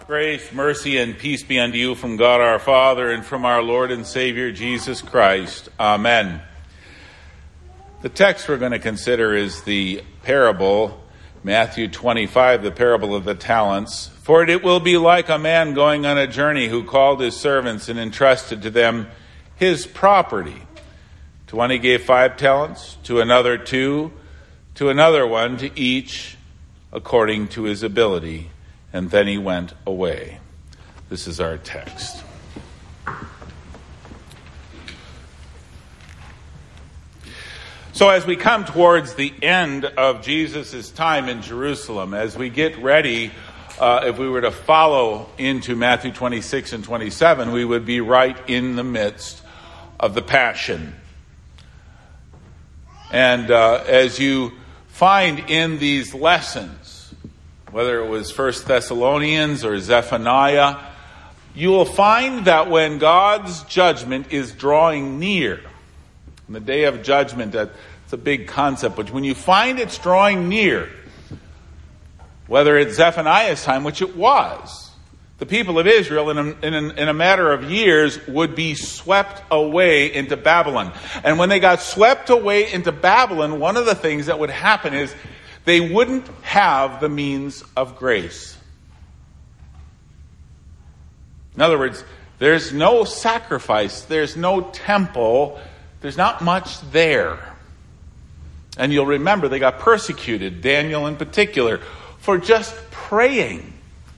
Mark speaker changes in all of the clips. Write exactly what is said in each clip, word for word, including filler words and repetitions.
Speaker 1: Grace, mercy, and peace be unto you from God our Father and from our Lord and Savior Jesus Christ. Amen. The text we're going to consider is the parable, Matthew twenty-five, the parable of the talents. For it will be like a man going on a journey who called his servants and entrusted to them his property. To one he gave five talents, to another two, to another one, to each according to his ability. And then he went away. This is our text. So as we come towards the end of Jesus' time in Jerusalem, as we get ready, uh, if we were to follow into Matthew twenty-six and twenty-seven, we would be right in the midst of the Passion. And uh, as you find in these lessons, whether it was First Thessalonians or Zephaniah, you will find that when God's judgment is drawing near, in the day of judgment, that's a big concept, but when you find it's drawing near, whether it's Zephaniah's time, which it was, the people of Israel in a, in a, in a matter of years would be swept away into Babylon. And when they got swept away into Babylon, one of the things that would happen is they wouldn't have the means of grace. In other words, there's no sacrifice, there's no temple, there's not much there. And you'll remember they got persecuted, Daniel in particular, for just praying.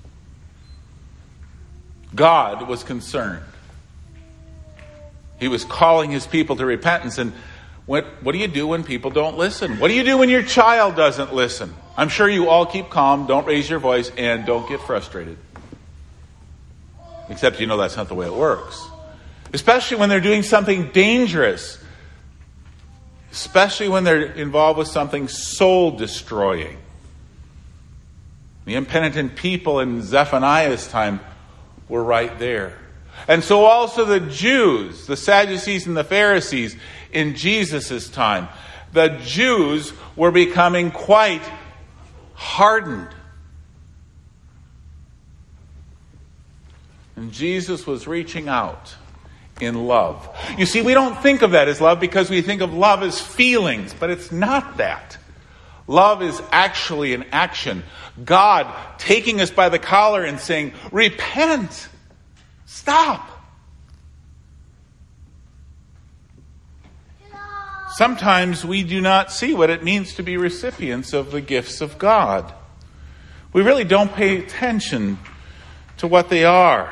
Speaker 1: God was concerned. He was calling his people to repentance. And what, what do you do when people don't listen? What do you do when your child doesn't listen? I'm sure you all keep calm, don't raise your voice, and don't get frustrated. Except you know that's not the way it works. Especially when they're doing something dangerous. Especially when they're involved with something soul-destroying. The impenitent people in Zephaniah's time were right there. And so also the Jews, the Sadducees and the Pharisees in Jesus' time. The Jews were becoming quite hardened. And Jesus was reaching out in love. You see, we don't think of that as love because we think of love as feelings, but it's not that. Love is actually an action. God taking us by the collar and saying, repent, stop. Sometimes we do not see what it means to be recipients of the gifts of God. We really don't pay attention to what they are.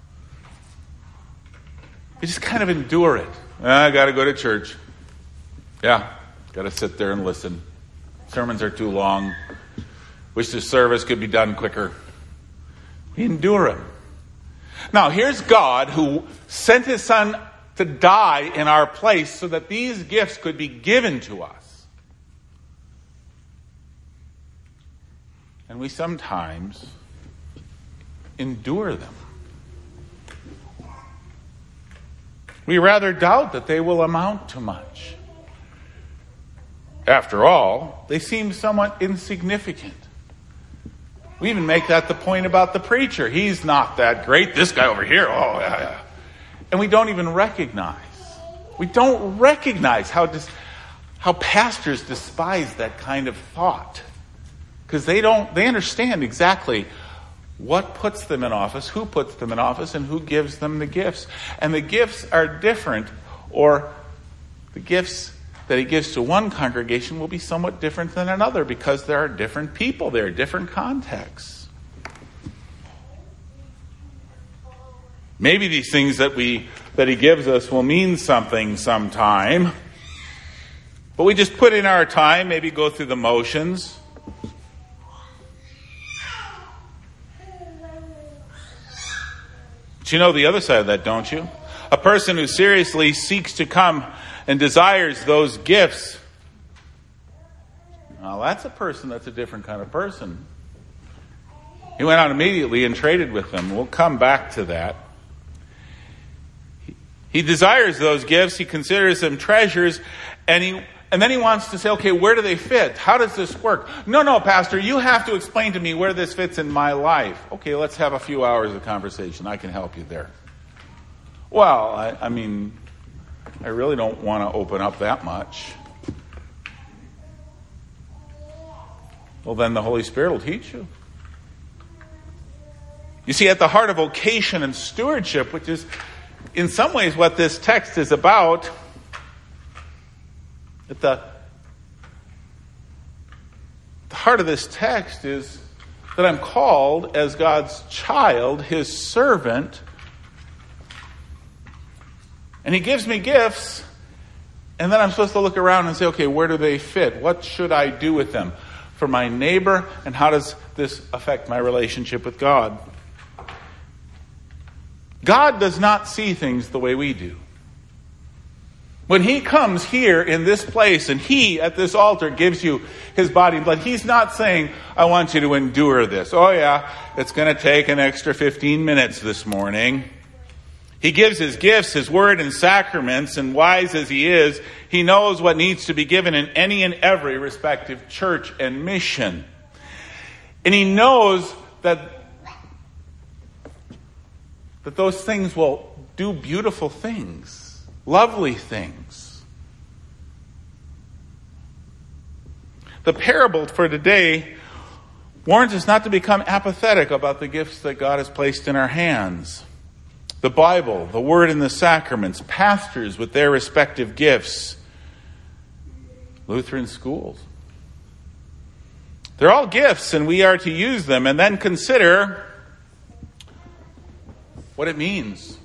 Speaker 1: We just kind of endure it. I got to go to church. Yeah, got to sit there and listen. Sermons are too long. Wish the service could be done quicker. We endure them. Now, here's God who sent his son to die in our place so that these gifts could be given to us. And we sometimes endure them. We rather doubt that they will amount to much. After all, they seem somewhat insignificant. We even make that the point about the preacher. He's not that great. This guy over here, oh yeah, yeah. And we don't even recognize. We don't recognize how dis- how pastors despise that kind of thought. Because they don't, they understand exactly what puts them in office, who puts them in office, and who gives them the gifts. And the gifts are different, or the gifts that he gives to one congregation will be somewhat different than another because there are different people, there are different contexts. Maybe these things that we that he gives us will mean something sometime, but we just put in our time, maybe go through the motions. But you know the other side of that, don't you? A person who seriously seeks to come and desires those gifts, well, that's a person that's a different kind of person. He went out immediately and traded with them. We'll come back to that. He desires those gifts. He considers them treasures, and he And then he wants to say, okay, where do they fit? How does this work? No, no, Pastor, you have to explain to me where this fits in my life. Okay, let's have a few hours of conversation. I can help you there. Well, I, I mean, I really don't want to open up that much. Well, then the Holy Spirit will teach you. You see, at the heart of vocation and stewardship, which is in some ways what this text is about, at the, the heart of this text is that I'm called as God's child, his servant, and he gives me gifts, and then I'm supposed to look around and say, okay, where do they fit? What should I do with them for my neighbor, and how does this affect my relationship with God? God does not see things the way we do. When he comes here in this place and he at this altar gives you his body and blood, he's not saying, I want you to endure this. Oh yeah, it's going to take an extra fifteen minutes this morning. He gives his gifts, his word and sacraments, and wise as he is, he knows what needs to be given in any and every respective church and mission. And he knows that, that those things will do beautiful things. Lovely things. The parable for today warns us not to become apathetic about the gifts that God has placed in our hands. The Bible, the Word and the sacraments, pastors with their respective gifts, Lutheran schools. They're all gifts, and we are to use them and then consider what it means.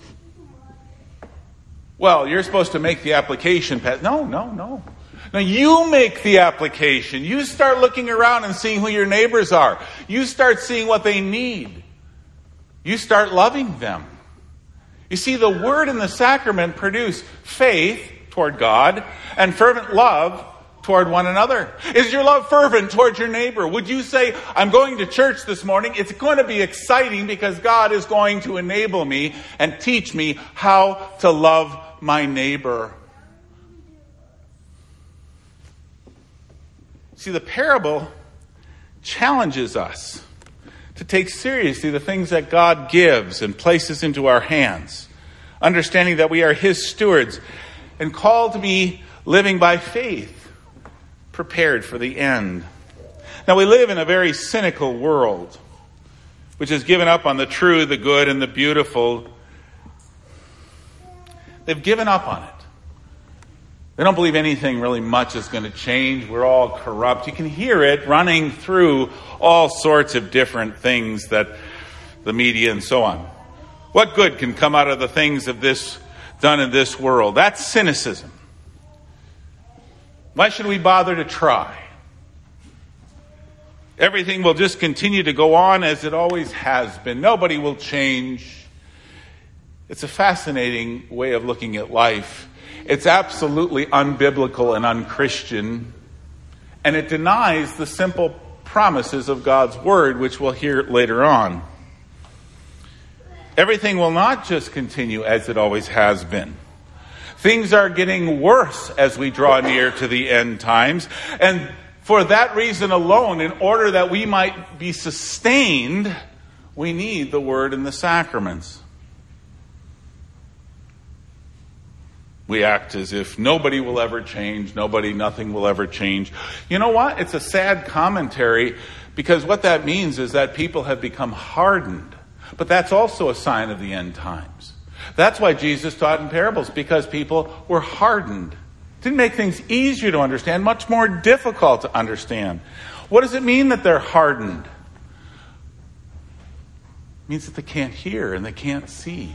Speaker 1: Well, you're supposed to make the application, Pat. No, no, no. Now you make the application. You start looking around and seeing who your neighbors are. You start seeing what they need. You start loving them. You see, the Word and the sacrament produce faith toward God and fervent love toward one another. Is your love fervent toward your neighbor? Would you say, I'm going to church this morning. It's going to be exciting because God is going to enable me and teach me how to love my neighbor. See, the parable challenges us to take seriously the things that God gives and places into our hands, understanding that we are his stewards and called to be living by faith, prepared for the end. Now, we live in a very cynical world, which has given up on the true, the good, and the beautiful. They've given up on it. They don't believe anything really much is going to change. We're all corrupt. You can hear it running through all sorts of different things that the media and so on. What good can come out of the things of this done in this world? That's cynicism. Why should we bother to try? Everything will just continue to go on as it always has been. Nobody will change. It's a fascinating way of looking at life. It's absolutely unbiblical and unchristian, and it denies the simple promises of God's Word, which we'll hear later on. Everything will not just continue as it always has been. Things are getting worse as we draw near to the end times, and for that reason alone, in order that we might be sustained, we need the Word and the sacraments. We act as if nobody will ever change, nobody, nothing will ever change. You know what? It's a sad commentary, because what that means is that people have become hardened. But that's also a sign of the end times. That's why Jesus taught in parables, because people were hardened. It didn't make things easier to understand, much more difficult to understand. What does it mean that they're hardened? It means that they can't hear and they can't see.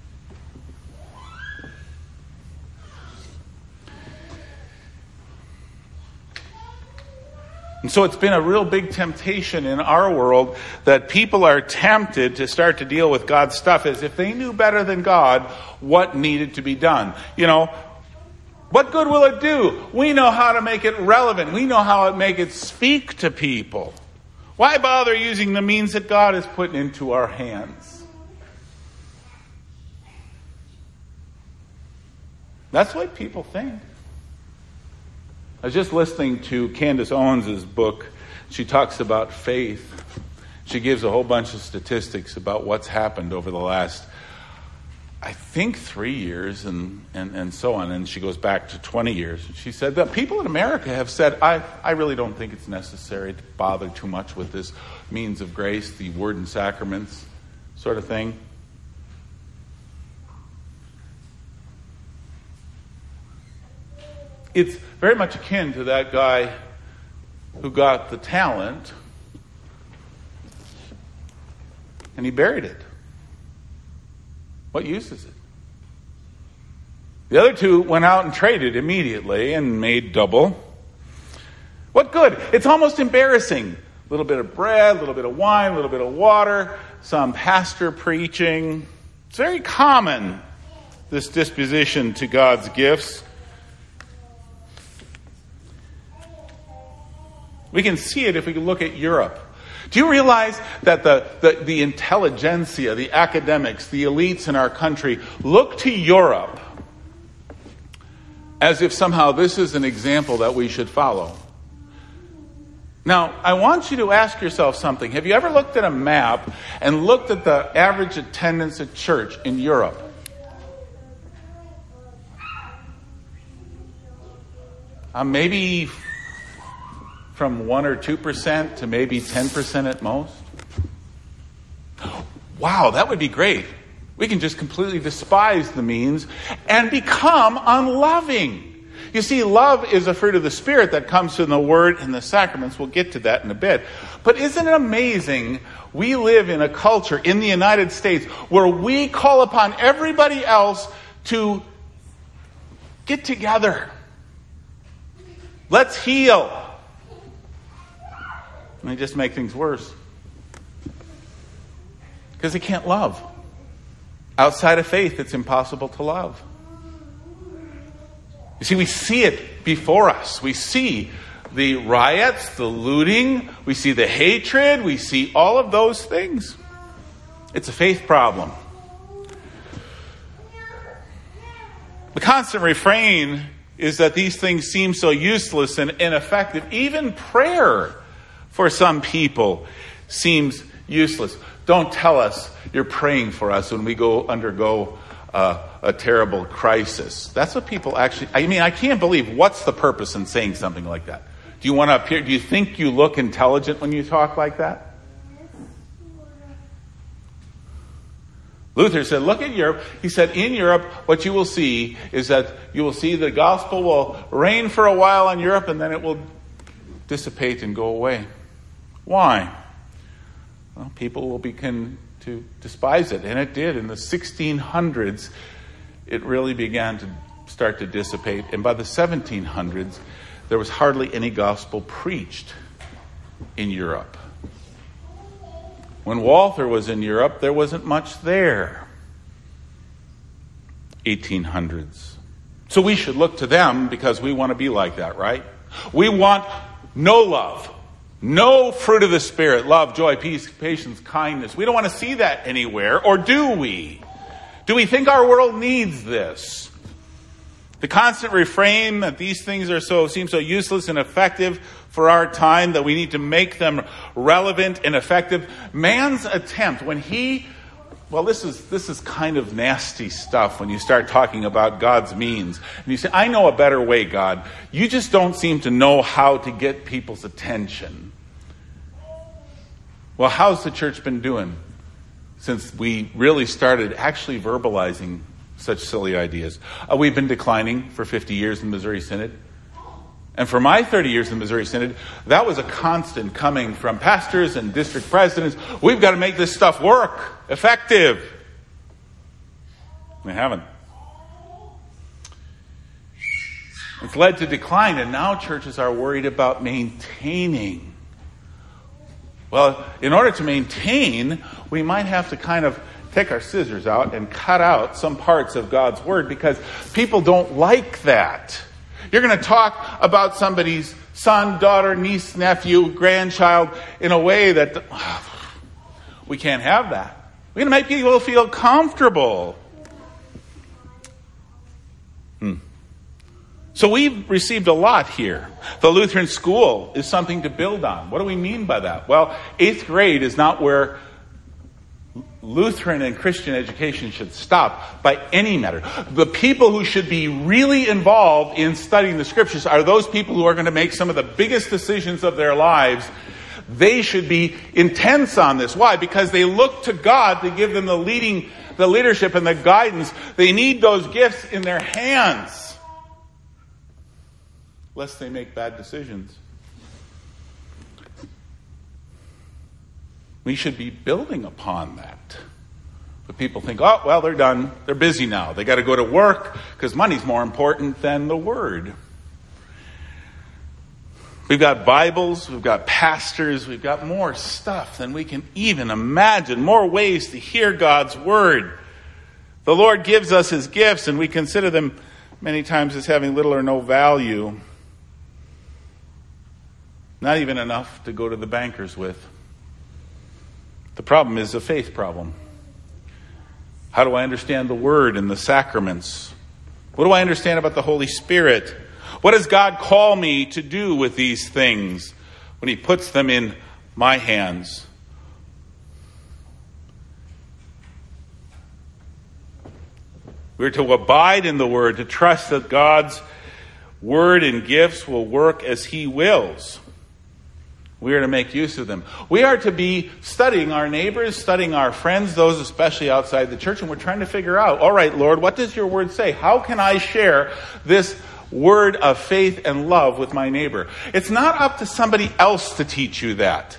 Speaker 1: And so it's been a real big temptation in our world that people are tempted to start to deal with God's stuff as if they knew better than God what needed to be done. You know, what good will it do? We know how to make it relevant. We know how to make it speak to people. Why bother using the means that God has put into our hands? That's what people think. I was just listening to Candace Owens' book. She talks about faith. She gives a whole bunch of statistics about what's happened over the last, I think, three years and, and, and so on. And she goes back to twenty years. She said that people in America have said, I, I really don't think it's necessary to bother too much with this means of grace, the word and sacraments sort of thing. It's very much akin to that guy who got the talent and he buried it. What use is it? The other two went out and traded immediately and made double. What good? It's almost embarrassing. A little bit of bread, a little bit of wine, a little bit of water, some pastor preaching. It's very common, this disposition to God's gifts. We can see it if we look at Europe. Do you realize that the, the, the intelligentsia, the academics, the elites in our country look to Europe as if somehow this is an example that we should follow? Now, I want you to ask yourself something. Have you ever looked at a map and looked at the average attendance at church in Europe? Uh, maybe from one or two percent to maybe ten percent at most. Wow, that would be great. We can just completely despise the means and become unloving. You see, love is a fruit of the Spirit that comes from the Word and the sacraments. We'll get to that in a bit. But isn't it amazing? We live in a culture in the United States where we call upon everybody else to get together. Let's heal. And they just make things worse. Because they can't love. Outside of faith, it's impossible to love. You see, we see it before us. We see the riots, the looting, we see the hatred, we see all of those things. It's a faith problem. The constant refrain is that these things seem so useless and ineffective. Even prayer, for some people, seems useless. Don't tell us you're praying for us when we go undergo uh, a terrible crisis. That's what people actually... I mean, I can't believe, what's the purpose in saying something like that? Do you want to appear... Do you think you look intelligent when you talk like that? Luther said, look at Europe. He said, in Europe, what you will see is that you will see the gospel will reign for a while in Europe and then it will dissipate and go away. Why? Well, people will begin to despise it. And it did. In the sixteen hundreds, it really began to start to dissipate. And by the seventeen hundreds, there was hardly any gospel preached in Europe. When Walther was in Europe, there wasn't much there. eighteen hundreds. So we should look to them because we want to be like that, right? We want no love. No fruit of the Spirit, love, joy, peace, patience, kindness. We don't want to see that anywhere, or do we? Do we think our world needs this? The constant refrain that these things are so seem so useless and effective for our time that we need to make them relevant and effective. Man's attempt, when he, well, this is this is kind of nasty stuff when you start talking about God's means. And you say, I know a better way, God. You just don't seem to know how to get people's attention. Well, how's the church been doing since we really started actually verbalizing such silly ideas? Uh, we've been declining for fifty years in the Missouri Synod. And for my thirty years in the Missouri Synod, that was a constant coming from pastors and district presidents. We've got to make this stuff work, effective. They haven't. It's led to decline, and now churches are worried about maintaining. Well, in order to maintain, we might have to kind of take our scissors out and cut out some parts of God's Word because people don't like that. You're going to talk about somebody's son, daughter, niece, nephew, grandchild in a way that oh, we can't have that. We're going to make people feel comfortable. Hmm. So we've received a lot here. The Lutheran school is something to build on. What do we mean by that? Well, eighth grade is not where Lutheran and Christian education should stop by any matter. The people who should be really involved in studying the scriptures are those people who are going to make some of the biggest decisions of their lives. They should be intense on this. Why? Because they look to God to give them the leading, the leadership and the guidance. They need those gifts in their hands, lest they make bad decisions. We should be building upon that. But people think, oh, well, they're done. They're busy now. They got to go to work because money's more important than the Word. We've got Bibles, we've got pastors, we've got more stuff than we can even imagine, more ways to hear God's Word. The Lord gives us His gifts, and we consider them many times as having little or no value. Not even enough to go to the bankers with. The problem is a faith problem. How do I understand the Word and the sacraments? What do I understand about the Holy Spirit? What does God call me to do with these things when He puts them in my hands? We're to abide in the Word, to trust that God's Word and gifts will work as He wills. We are to make use of them. We are to be studying our neighbors, studying our friends, those especially outside the church, and we're trying to figure out, all right, Lord, what does your Word say? How can I share this word of faith and love with my neighbor? It's not up to somebody else to teach you that.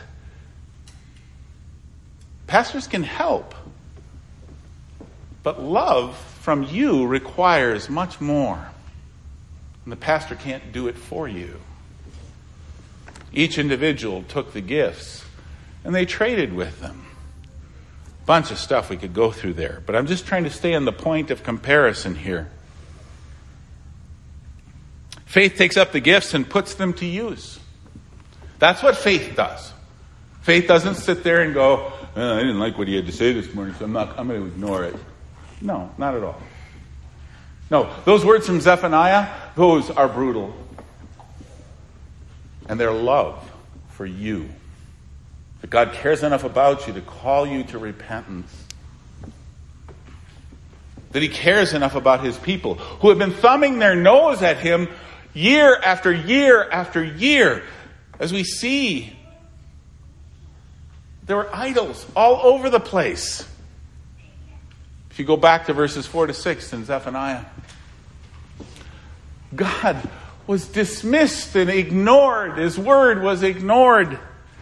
Speaker 1: Pastors can help. But love from you requires much more. And the pastor can't do it for you. Each individual took the gifts and they traded with them. Bunch of stuff we could go through there. But I'm just trying to stay on the point of comparison here. Faith takes up the gifts and puts them to use. That's what faith does. Faith doesn't sit there and go, oh, I didn't like what he had to say this morning, so I'm not I'm going to ignore it. No, not at all. No, those words from Zephaniah, those are brutal. And their love for you. That God cares enough about you to call you to repentance. That He cares enough about His people who have been thumbing their nose at Him year after year after year. As we see, there were idols all over the place. If you go back to verses four to six in Zephaniah, God was dismissed and ignored. His word was ignored.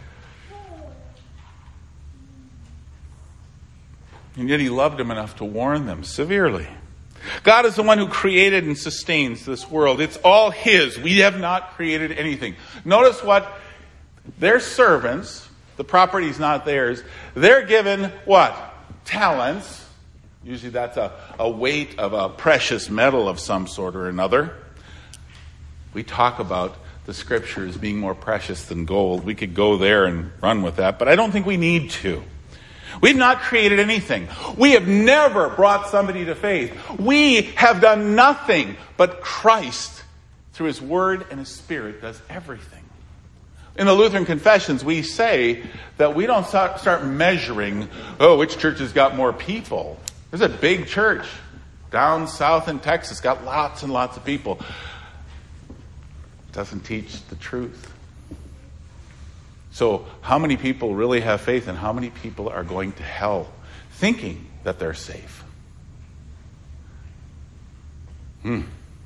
Speaker 1: And yet He loved them enough to warn them severely. God is the one who created and sustains this world. It's all His. We have not created anything. Notice what their servants, the property is not theirs, they're given what? Talents. Usually that's a, a weight of a precious metal of some sort or another. We talk about the scriptures being more precious than gold. We could go there and run with that, but I don't think we need to. We've not created anything. We have never brought somebody to faith. We have done nothing, but Christ, through His Word and His Spirit, does everything. In the Lutheran Confessions, we say that we don't start measuring, oh, which church has got more people. There's a big church down south in Texas, got lots and lots of people. Doesn't teach the truth. So how many people really have faith and how many people are going to hell thinking that they're safe? Hmm.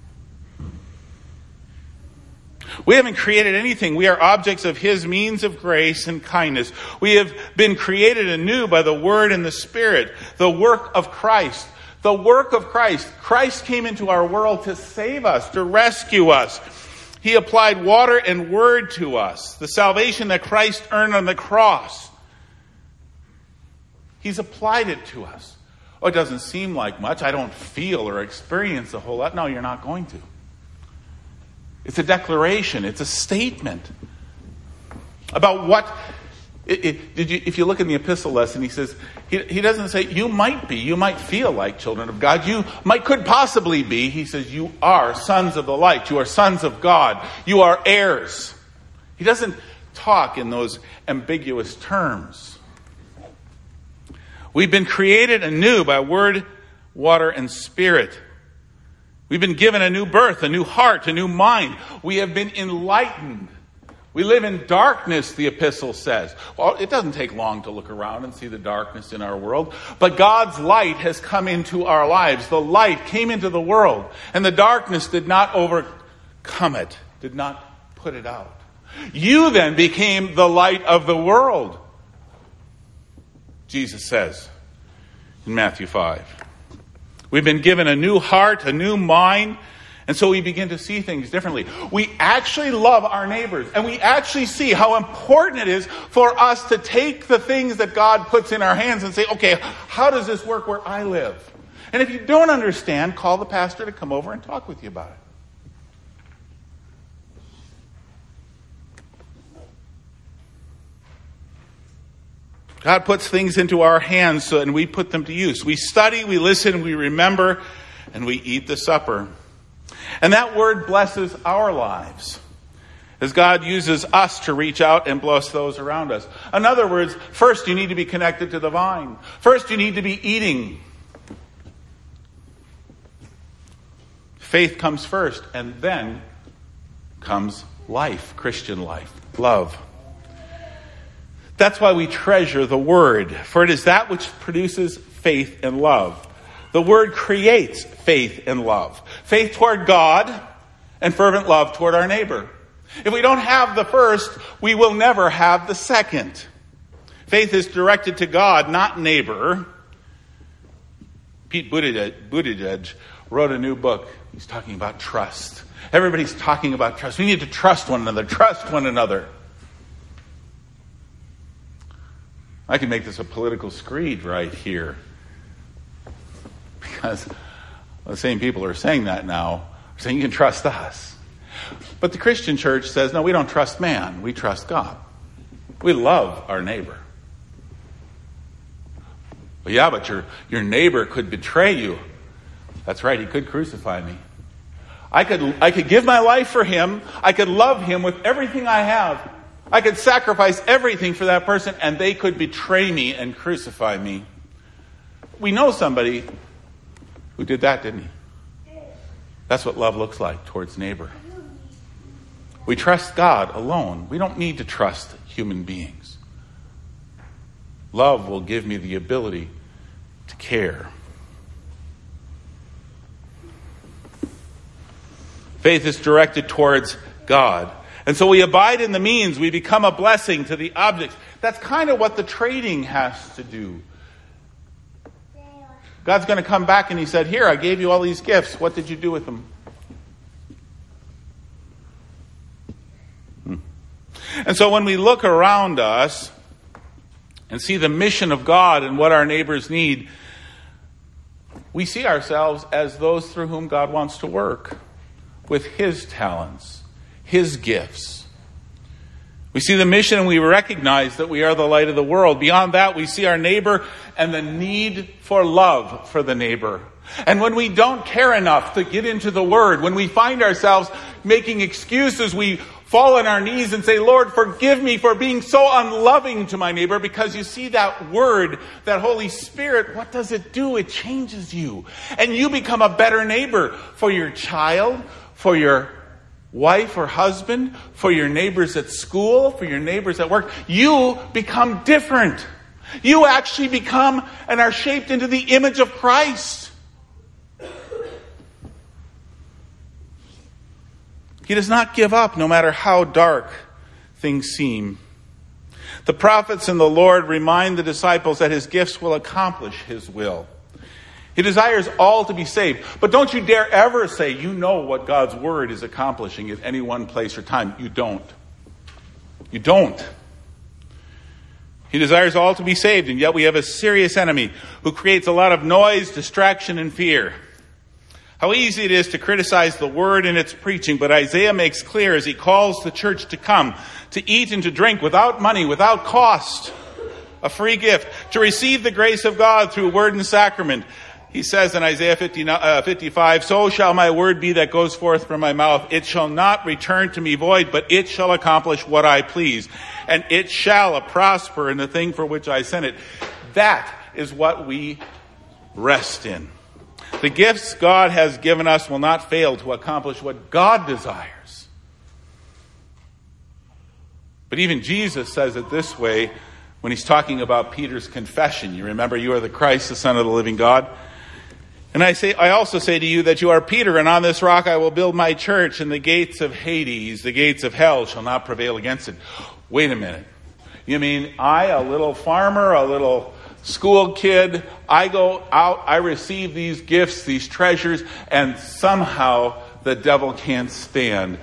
Speaker 1: We haven't created anything. We are objects of His means of grace and kindness. We have been created anew by the Word and the Spirit, the work of Christ. The work of Christ. Christ came into our world to save us, to rescue us. He applied water and word to us. The salvation that Christ earned on the cross. He's applied it to us. Oh, it doesn't seem like much. I don't feel or experience a whole lot. No, you're not going to. It's a declaration. It's a statement about what It, it, did you, if you look in the epistle lesson, he says, he, he doesn't say, you might be, you might feel like children of God, you might, could possibly be. He says, you are sons of the light, you are sons of God, you are heirs. He doesn't talk in those ambiguous terms. We've been created anew by word, water, and spirit. We've been given a new birth, a new heart, a new mind. We have been enlightened. We live in darkness, the epistle says. Well, it doesn't take long to look around and see the darkness in our world. But God's light has come into our lives. The light came into the world, and the darkness did not overcome it, did not put it out. You then became the light of the world, Jesus says in Matthew five. We've been given a new heart, a new mind, and so we begin to see things differently. We actually love our neighbors, and we actually see how important it is for us to take the things that God puts in our hands and say, okay, how does this work where I live? And if you don't understand, call the pastor to come over and talk with you about it. God puts things into our hands so, and we put them to use. We study, we listen, we remember, and we eat the supper. And that word blesses our lives as God uses us to reach out and bless those around us. In other words, first you need to be connected to the vine. First you need to be eating. Faith comes first, and then comes life, Christian life, love. That's why we treasure the word, for it is that which produces faith and love. The word creates faith and love. Faith toward God and fervent love toward our neighbor. If we don't have the first, we will never have the second. Faith is directed to God, not neighbor. Pete Buttigieg, Buttigieg wrote a new book. He's talking about trust. Everybody's talking about trust. We need to trust one another, trust one another. I can make this a political screed right here. Because the same people who are saying that now are saying you can trust us. But the Christian church says, no, we don't trust man. We trust God. We love our neighbor. Well, yeah, but your, your neighbor could betray you. That's right, he could crucify me. I could, I could give my life for him. I could love him with everything I have. I could sacrifice everything for that person, and they could betray me and crucify me. We know somebody who did that, didn't he? That's what love looks like towards neighbor. We trust God alone. We don't need to trust human beings. Love will give me the ability to care. Faith is directed towards God. And so we abide in the means. We become a blessing to the objects. That's kind of what the trading has to do. God's going to come back and he said, here, I gave you all these gifts. What did you do with them? Hmm. And so when we look around us and see the mission of God and what our neighbors need, we see ourselves as those through whom God wants to work with his talents, his gifts. We see the mission and we recognize that we are the light of the world. Beyond that, we see our neighbor and the need for love for the neighbor. And when we don't care enough to get into the word, when we find ourselves making excuses, we fall on our knees and say, Lord, forgive me for being so unloving to my neighbor. Because you see, that word, that Holy Spirit, what does it do? It changes you. And you become a better neighbor for your child, for your wife or husband, for your neighbors at school, for your neighbors at work. You become different. You actually become and are shaped into the image of Christ. He does not give up no matter how dark things seem. The prophets and the Lord remind the disciples that his gifts will accomplish his will. He desires all to be saved. But don't you dare ever say you know what God's word is accomplishing at any one place or time. You don't. You don't. He desires all to be saved, and yet we have a serious enemy who creates a lot of noise, distraction, and fear. How easy it is to criticize the word and its preaching, but Isaiah makes clear as he calls the church to come, to eat and to drink without money, without cost, a free gift, to receive the grace of God through word and sacrament. He says in Isaiah fifty-five, "So shall my word be that goes forth from my mouth. It shall not return to me void, but it shall accomplish what I please. And it shall prosper in the thing for which I sent it." That is what we rest in. The gifts God has given us will not fail to accomplish what God desires. But even Jesus says it this way when he's talking about Peter's confession. You remember, "You are the Christ, the Son of the living God. And I say, I also say to you that you are Peter, and on this rock I will build my church, and the gates of Hades, the gates of hell, shall not prevail against it." Wait a minute. You mean I, a little farmer, a little school kid, I go out, I receive these gifts, these treasures, and somehow the devil can't stand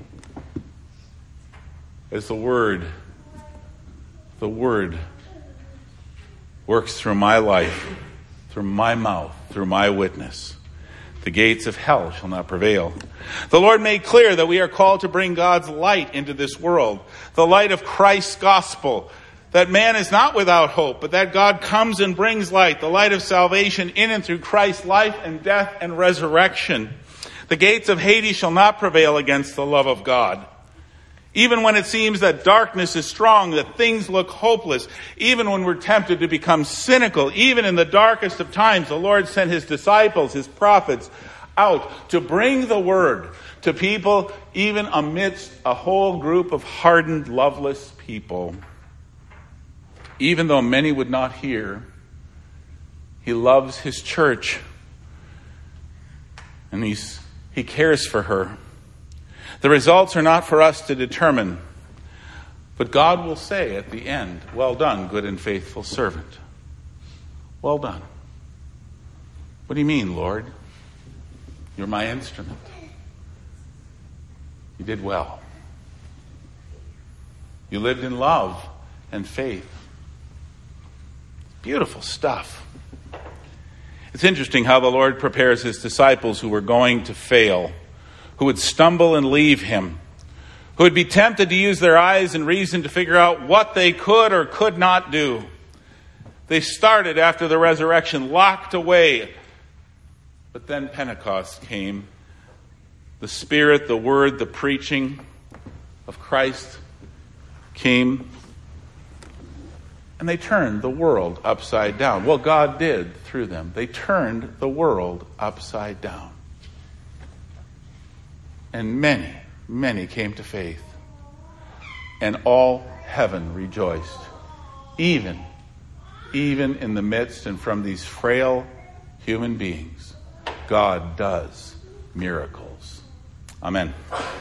Speaker 1: as the word, the word works through my life, through my mouth, through my witness. The gates of hell shall not prevail. The Lord made clear that we are called to bring God's light into this world, the light of Christ's gospel, that man is not without hope, but that God comes and brings light, the light of salvation in and through Christ's life and death and resurrection. The gates of Hades shall not prevail against the love of God. Even when it seems that darkness is strong, that things look hopeless, even when we're tempted to become cynical, even in the darkest of times, the Lord sent his disciples, his prophets, out to bring the word to people, even amidst a whole group of hardened, loveless people. Even though many would not hear, he loves his church, and he's, he cares for her. The results are not for us to determine, but God will say at the end, "Well done, good and faithful servant." Well done. What do you mean, Lord? You're my instrument. You did well. You lived in love and faith. Beautiful stuff. It's interesting how the Lord prepares his disciples who were going to fail, who would stumble and leave him, who would be tempted to use their eyes and reason to figure out what they could or could not do. They started after the resurrection, locked away. But then Pentecost came. The Spirit, the Word, the preaching of Christ came. And they turned the world upside down. Well, God did through them. They turned the world upside down. And many, many came to faith. And all heaven rejoiced. Even, even in the midst and from these frail human beings, God does miracles. Amen.